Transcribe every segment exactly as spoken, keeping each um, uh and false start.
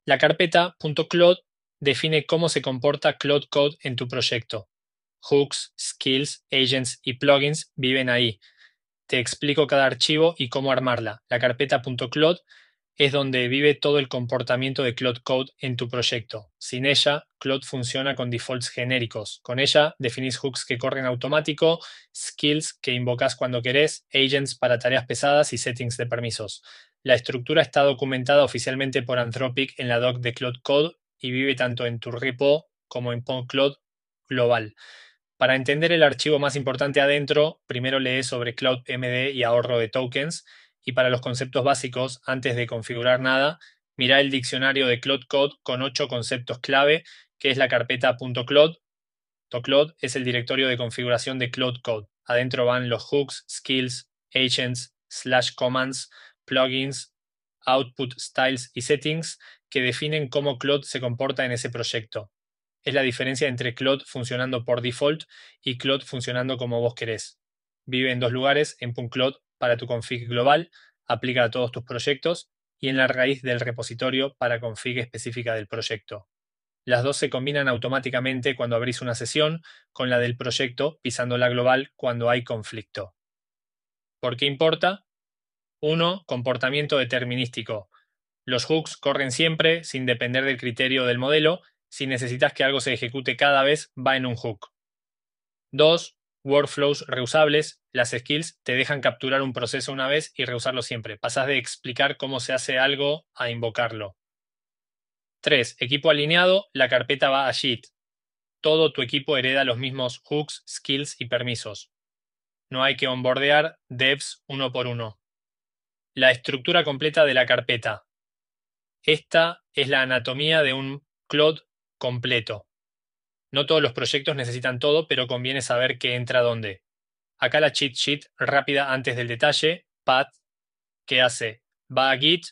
La carpeta .cloud define cómo se comporta Cloud Code en tu proyecto. Hooks, skills, agents y plugins viven ahí. Te explico cada archivo y cómo armarla. La carpeta .cloud es donde vive todo el comportamiento de Cloud Code en tu proyecto. Sin ella, Cloud funciona con defaults genéricos. Con ella, definís hooks que corren automático, skills que invocas cuando querés, agents para tareas pesadas y settings de permisos. La estructura está documentada oficialmente por Anthropic en la doc de Cloud Code y vive tanto en tu repo como en Cloud global. Para entender el archivo más importante adentro, primero lee sobre Cloud M D y ahorro de tokens, y para los conceptos básicos, antes de configurar nada, mira el diccionario de Cloud Code con ocho conceptos clave, que es la carpeta .cloud. .cloud es el directorio de configuración de Cloud Code. Adentro van los hooks, skills, agents, slash commands, plugins, output styles y settings que definen cómo Cloud se comporta en ese proyecto. Es la diferencia entre Cloud funcionando por default y Cloud funcionando como vos querés. Vive en dos lugares, en .cloud para tu config global, aplica a todos tus proyectos, y en la raíz del repositorio para config específica del proyecto. Las dos se combinan automáticamente cuando abrís una sesión con la del proyecto, pisando la global cuando hay conflicto. ¿Por qué importa? uno. Comportamiento determinístico. Los hooks corren siempre, sin depender del criterio del modelo. Si necesitas que algo se ejecute cada vez, va en un hook. dos. Workflows reusables. Las skills te dejan capturar un proceso una vez y reusarlo siempre. Pasás de explicar cómo se hace algo a invocarlo. tres. Equipo alineado. La carpeta va a Git. Todo tu equipo hereda los mismos hooks, skills y permisos. No hay que onboardear devs uno por uno. La estructura completa de la carpeta. Esta es la anatomía de un Cloud completo. No todos los proyectos necesitan todo, pero conviene saber qué entra dónde. Acá la cheat sheet rápida antes del detalle. Path, ¿qué hace? Va a Git,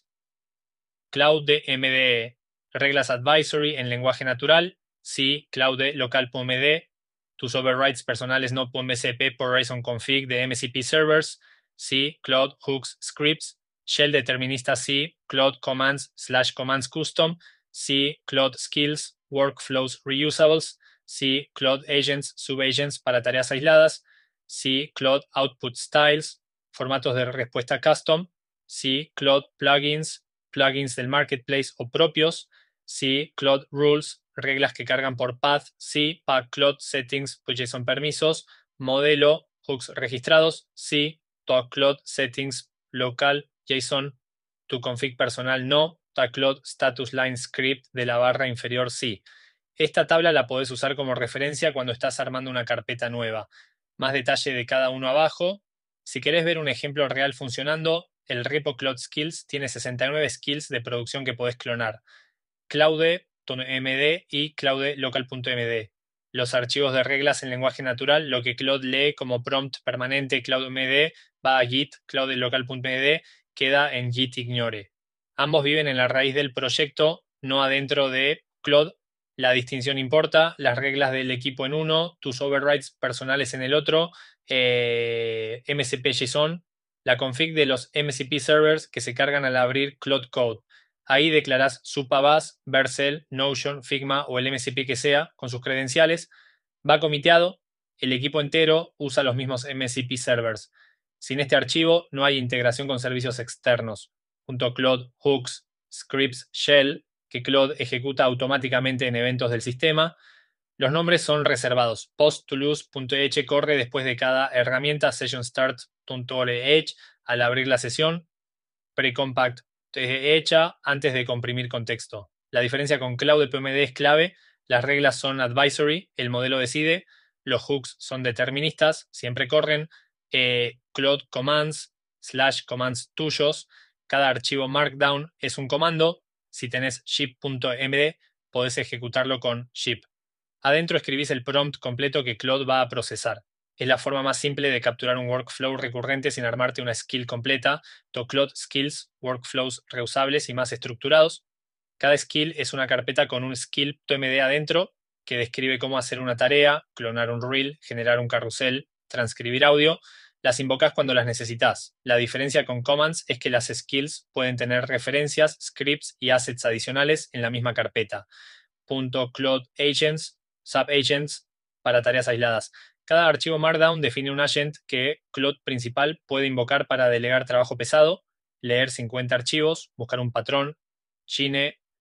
Cloud de M D E, reglas advisory en lenguaje natural, sí, Cloud de local.md, tus overrides personales no.mcp por Reason config de M C P servers, sí, Cloud hooks scripts, shell determinista sí, Cloud commands slash commands custom, sí, Cloud skills, workflows reusables, sí, Cloud agents, subagents para tareas aisladas, sí, Cloud output styles, formatos de respuesta custom, sí, Cloud plugins, plugins del marketplace o propios, sí, Cloud rules, reglas que cargan por path, sí, path Cloud settings, pues JSON permisos, modelo, hooks registrados, sí, to Cloud settings, local, JSON, tu config personal no, to Cloud status line script de la barra inferior sí. Esta tabla la podés usar como referencia cuando estás armando una carpeta nueva. Más detalle de cada uno abajo. Si querés ver un ejemplo real funcionando, el repo Cloud Skills tiene sesenta y nueve skills de producción que podés clonar. Cloud.md y Cloud local.md. Los archivos de reglas en lenguaje natural, lo que Cloud lee como prompt permanente Cloud.md va a Git, Cloud local.md, queda en Git ignore. Ambos viven en la raíz del proyecto, no adentro de Cloud. La distinción importa, las reglas del equipo en uno, tus overrides personales en el otro, eh, M C P JSON, la config de los M C P servers que se cargan al abrir Cloud Code. Ahí declarás Supabase, Vercel, Notion, Figma o el M C P que sea con sus credenciales. Va comiteado, el equipo entero usa los mismos M C P servers. Sin este archivo no hay integración con servicios externos. Junto Cloud hooks, scripts, shell, que Cloud ejecuta automáticamente en eventos del sistema. Los nombres son reservados. Post-to-lose.h corre después de cada herramienta. SessionStart.orh al abrir la sesión. Precompact hecha antes de comprimir contexto. La diferencia con Cloud P M D es clave. Las reglas son advisory, el modelo decide. Los hooks son deterministas, siempre corren. Eh, Cloud commands slash commands tuyos. Cada archivo Markdown es un comando. Si tenés ship.md, podés ejecutarlo con ship. Adentro escribís el prompt completo que Cloud va a procesar. Es la forma más simple de capturar un workflow recurrente sin armarte una skill completa. To Cloud skills, workflows reusables y más estructurados. Cada skill es una carpeta con un skill.md adentro que describe cómo hacer una tarea, clonar un reel, generar un carrusel, transcribir audio. Las invocas cuando las necesitas. La diferencia con commands es que las skills pueden tener referencias, scripts y assets adicionales en la misma carpeta. .cloud agents, subagents para tareas aisladas. Cada archivo Markdown define un agent que Cloud principal puede invocar para delegar trabajo pesado, leer cincuenta archivos, buscar un patrón, Gine,